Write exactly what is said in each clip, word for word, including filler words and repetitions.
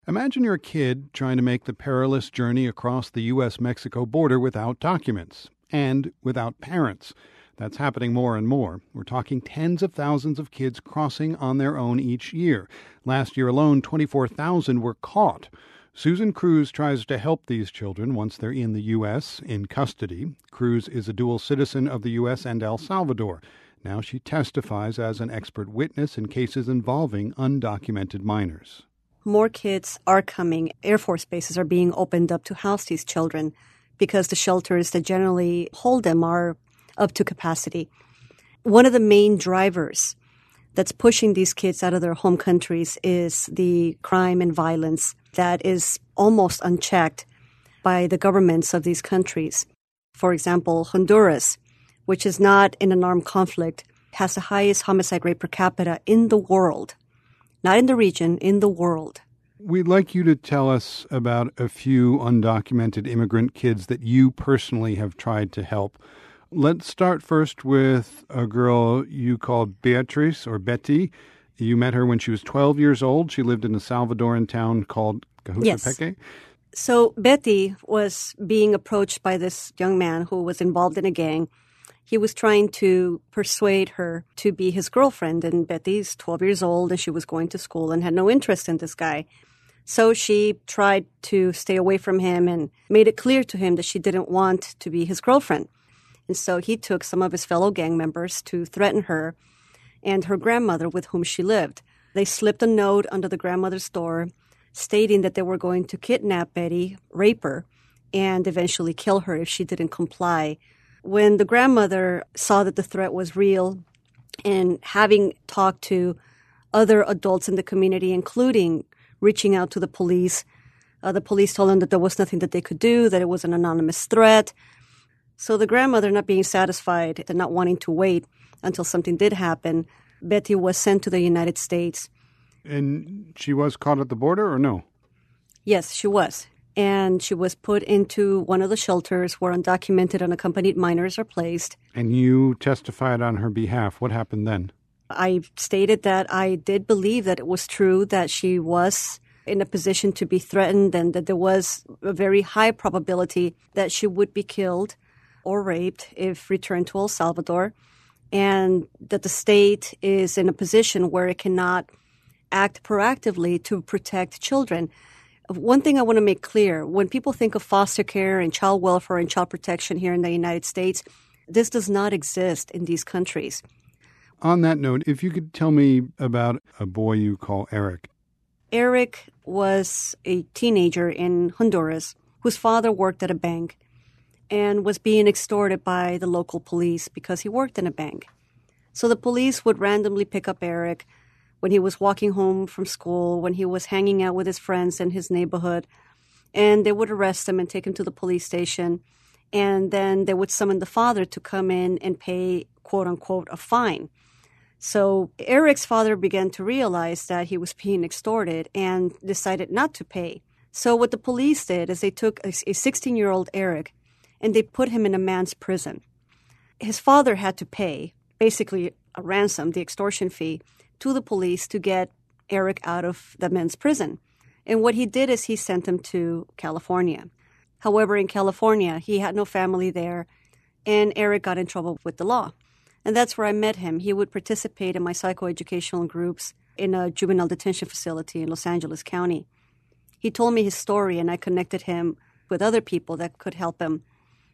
Imagine you're a kid trying to make the perilous journey across the U S Mexico border without documents and without parents. That's happening more and more. We're talking tens of thousands of kids crossing on their own each year. Last year alone, twenty-four thousand were caught. Susan Cruz tries to help these children once they're in the U S in custody. Cruz is a dual citizen of the U S and El Salvador. Now she testifies as an expert witness in cases involving undocumented minors. More kids are coming. Air Force bases are being opened up to house these children because the shelters that generally hold them are up to capacity. One of the main drivers that's pushing these kids out of their home countries is the crime and violence that is almost unchecked by the governments of these countries. For example, Honduras, which is not in an armed conflict, has the highest homicide rate per capita in the world. Not in the region, in the world. We'd like you to tell us about a few undocumented immigrant kids that you personally have tried to help. Let's start first with a girl you called Beatriz, or Betty. You met her when she was twelve years old. She lived in a Salvadoran town called Cojutepeque. Yes. So Betty was being approached by this young man who was involved in a gang. He was trying to persuade her to be his girlfriend, and Betty's twelve years old, and she was going to school and had no interest in this guy. So she tried to stay away from him and made it clear to him that she didn't want to be his girlfriend. And so he took some of his fellow gang members to threaten her and her grandmother with whom she lived. They slipped a note under the grandmother's door stating that they were going to kidnap Betty, rape her, and eventually kill her if she didn't comply. When the grandmother saw that the threat was real, and having talked to other adults in the community, including reaching out to the police, uh, the police told them that there was nothing that they could do, that it was an anonymous threat. So the grandmother, not being satisfied and not wanting to wait until something did happen, Betty was sent to the United States. And she was caught at the border, or no? Yes, she was. And she was put into one of the shelters where undocumented, unaccompanied minors are placed. And you testified on her behalf. What happened then? I stated that I did believe that it was true that she was in a position to be threatened and that there was a very high probability that she would be killed or raped if returned to El Salvador, and that the state is in a position where it cannot act proactively to protect children. One thing I want to make clear, when people think of foster care and child welfare and child protection here in the United States, this does not exist in these countries. On that note, if you could tell me about a boy you call Eric. Eric was a teenager in Honduras whose father worked at a bank and was being extorted by the local police because he worked in a bank. So the police would randomly pick up Eric when he was walking home from school, when he was hanging out with his friends in his neighborhood, and they would arrest him and take him to the police station. And then they would summon the father to come in and pay, quote unquote, a fine. So Eric's father began to realize that he was being extorted and decided not to pay. So what the police did is they took a sixteen-year-old Eric and they put him in a man's prison. His father had to pay, basically a ransom, the extortion fee, to the police to get Eric out of the men's prison. And what he did is he sent him to California. However, in California, he had no family there, and Eric got in trouble with the law. And that's where I met him. He would participate in my psychoeducational groups in a juvenile detention facility in Los Angeles County. He told me his story, and I connected him with other people that could help him.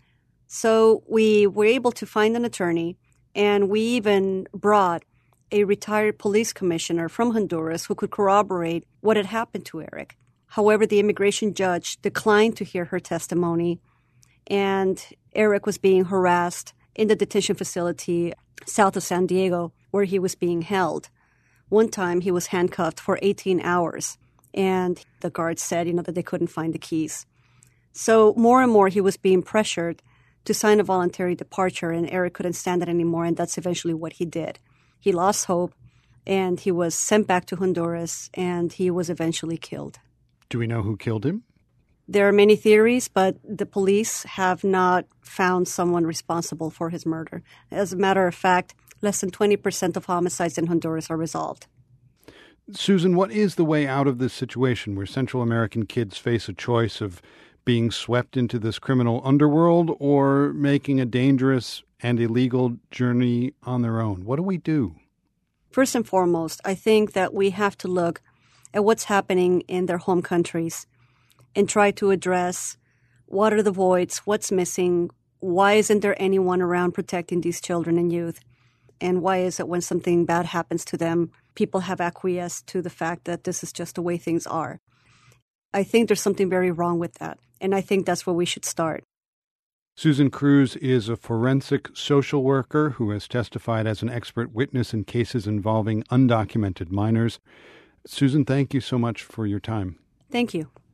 So we were able to find an attorney, and we even brought a retired police commissioner from Honduras who could corroborate what had happened to Eric. However, the immigration judge declined to hear her testimony, and Eric was being harassed in the detention facility south of San Diego where he was being held. One time he was handcuffed for eighteen hours, and the guards said, you know, that they couldn't find the keys. So more and more he was being pressured to sign a voluntary departure, and Eric couldn't stand it anymore, and that's eventually what he did. He lost hope, and he was sent back to Honduras, and he was eventually killed. Do we know who killed him? There are many theories, but the police have not found someone responsible for his murder. As a matter of fact, less than twenty percent of homicides in Honduras are resolved. Susan, what is the way out of this situation where Central American kids face a choice of being swept into this criminal underworld or making a dangerous and illegal journey on their own? What do we do? First and foremost, I think that we have to look at what's happening in their home countries and try to address what are the voids, what's missing, why isn't there anyone around protecting these children and youth, and why is it when something bad happens to them, people have acquiesced to the fact that this is just the way things are. I think there's something very wrong with that, and I think that's where we should start. Susan Cruz is a forensic social worker who has testified as an expert witness in cases involving undocumented minors. Susan, thank you so much for your time. Thank you.